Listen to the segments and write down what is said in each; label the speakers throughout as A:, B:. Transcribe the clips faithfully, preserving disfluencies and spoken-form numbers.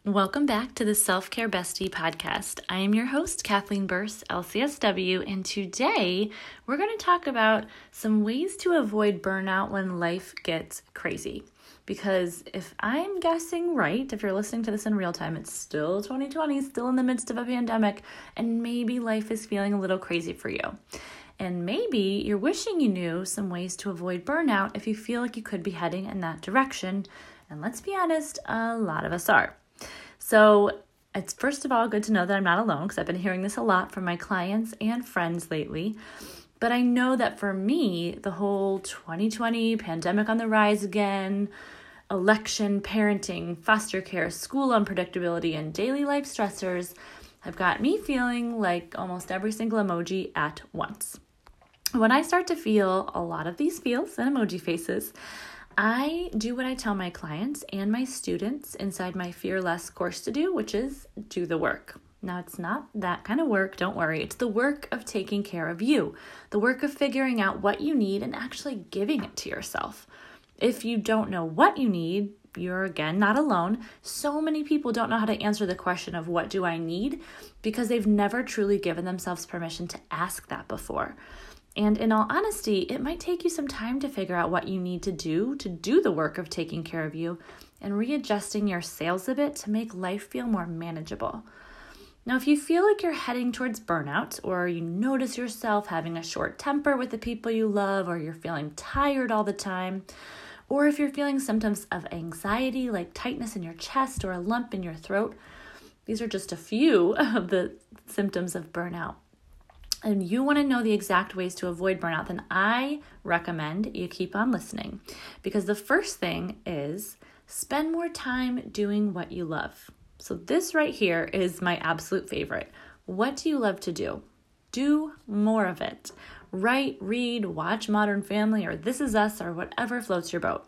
A: Welcome back to the Self-Care Bestie podcast. I am your host, Kathleen Burse, L C S W, and today we're going to talk about some ways to avoid burnout when life gets crazy. Because if I'm guessing right, if you're listening to this in real time, it's still twenty twenty, still in the midst of a pandemic, and maybe life is feeling a little crazy for you. And maybe you're wishing you knew some ways to avoid burnout if you feel like you could be heading in that direction. And let's be honest, a lot of us are. So it's first of all good to know that I'm not alone, because I've been hearing this a lot from my clients and friends lately. But I know that for me, the whole twenty twenty pandemic on the rise again, election, parenting, foster care, school unpredictability, and daily life stressors have got me feeling like almost every single emoji at once. When I start to feel a lot of these feels and emoji faces, I do what I tell my clients and my students inside my Fear Less course to do, which is do the work. Now, it's not that kind of work, don't worry. It's the work of taking care of you, the work of figuring out what you need and actually giving it to yourself. If you don't know what you need, you're, again, not alone. So many people don't know how to answer the question of what do I need because they've never truly given themselves permission to ask that before. And in all honesty, it might take you some time to figure out what you need to do to do the work of taking care of you and readjusting your sails a bit to make life feel more manageable. Now, if you feel like you're heading towards burnout, or you notice yourself having a short temper with the people you love, or you're feeling tired all the time, or if you're feeling symptoms of anxiety like tightness in your chest or a lump in your throat, these are just a few of the symptoms of burnout, and you want to know the exact ways to avoid burnout, then I recommend you keep on listening. Because the first thing is spend more time doing what you love. So this right here is my absolute favorite. What do you love to do? Do more of it. Write, read, watch Modern Family, or This Is Us, or whatever floats your boat.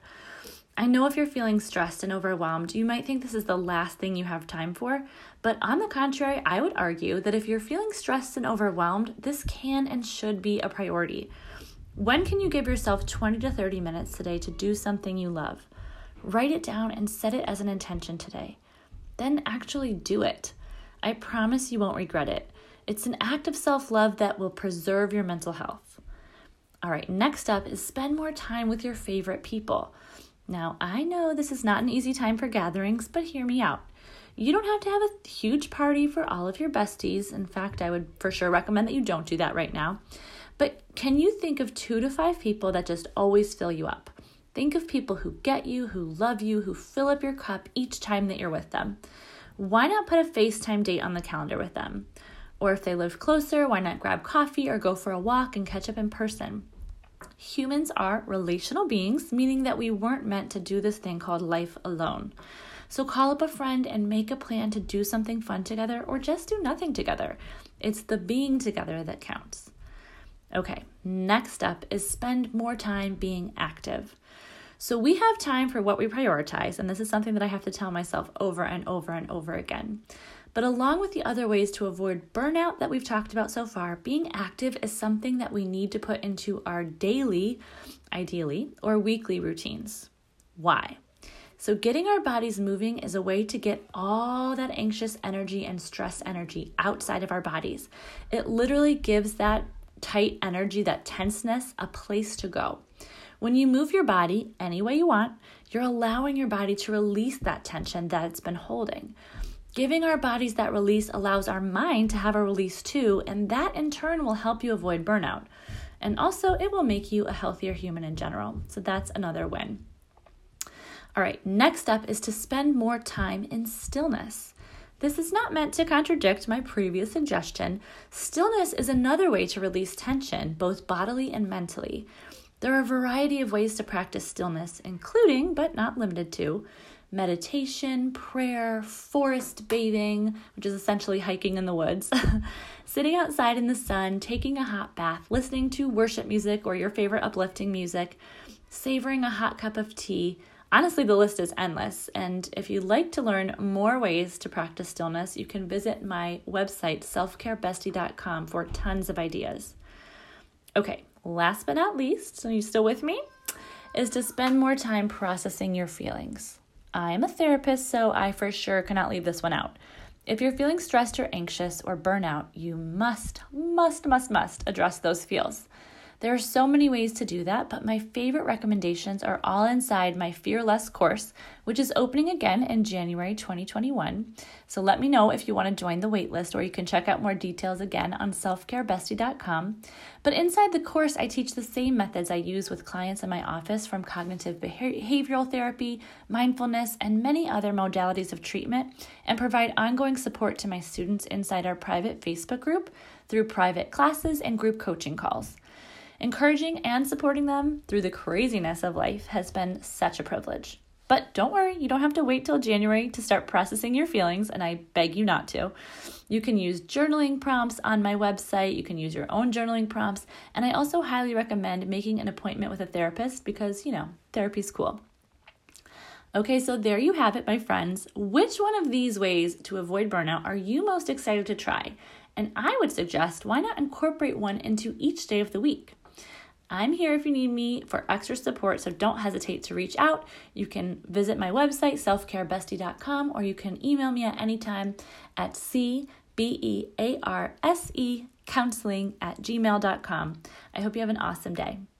A: I know if you're feeling stressed and overwhelmed, you might think this is the last thing you have time for, but on the contrary, I would argue that if you're feeling stressed and overwhelmed, this can and should be a priority. When can you give yourself twenty to thirty minutes today to do something you love? Write it down and set it as an intention today. Then actually do it. I promise you won't regret it. It's an act of self-love that will preserve your mental health. All right, next up is spend more time with your favorite people. Now, I know this is not an easy time for gatherings, but hear me out. You don't have to have a huge party for all of your besties. In fact, I would for sure recommend that you don't do that right now. But can you think of two to five people that just always fill you up? Think of people who get you, who love you, who fill up your cup each time that you're with them. Why not put a FaceTime date on the calendar with them? Or if they live closer, why not grab coffee or go for a walk and catch up in person? Humans are relational beings, meaning that we weren't meant to do this thing called life alone. So call up a friend and make a plan to do something fun together, or just do nothing together. It's the being together that counts. Okay, next up is spend more time being active. So we have time for what we prioritize, and this is something that I have to tell myself over and over and over again. But along with the other ways to avoid burnout that we've talked about so far, being active is something that we need to put into our daily, ideally, or weekly routines. Why? So getting our bodies moving is a way to get all that anxious energy and stress energy outside of our bodies. It literally gives that tight energy, that tenseness, a place to go. When you move your body any way you want, you're allowing your body to release that tension that it's been holding. Giving our bodies that release allows our mind to have a release too, and that in turn will help you avoid burnout. And also, it will make you a healthier human in general. So that's another win. All right, next up is to spend more time in stillness. This is not meant to contradict my previous suggestion. Stillness is another way to release tension, both bodily and mentally. There are a variety of ways to practice stillness, including, but not limited to, meditation, prayer, forest bathing, which is essentially hiking in the woods, sitting outside in the sun, taking a hot bath, listening to worship music or your favorite uplifting music, savoring a hot cup of tea. Honestly, the list is endless, and if you'd like to learn more ways to practice stillness, you can visit my website, self care bestie dot com, for tons of ideas. Okay, last but not least, so you still with me, is to spend more time processing your feelings. I'm a therapist, so I for sure cannot leave this one out. If you're feeling stressed or anxious or burnout, you must, must, must, must address those feels. There are so many ways to do that, but my favorite recommendations are all inside my Fear Less course, which is opening again in January twenty twenty-one. So let me know if you want to join the waitlist, or you can check out more details again on self care bestie dot com. But inside the course, I teach the same methods I use with clients in my office, from cognitive behavioral therapy, mindfulness, and many other modalities of treatment, and provide ongoing support to my students inside our private Facebook group through private classes and group coaching calls. Encouraging and supporting them through the craziness of life has been such a privilege. But don't worry, you don't have to wait till January to start processing your feelings, and I beg you not to. You can use journaling prompts on my website, you can use your own journaling prompts, and I also highly recommend making an appointment with a therapist because, you know, therapy's cool. Okay, so there you have it, my friends. Which one of these ways to avoid burnout are you most excited to try? And I would suggest, why not incorporate one into each day of the week? I'm here if you need me for extra support, so don't hesitate to reach out. You can visit my website, self care bestie dot com, or you can email me at any time at c b e a r s e counseling at gmail dot com. I hope you have an awesome day.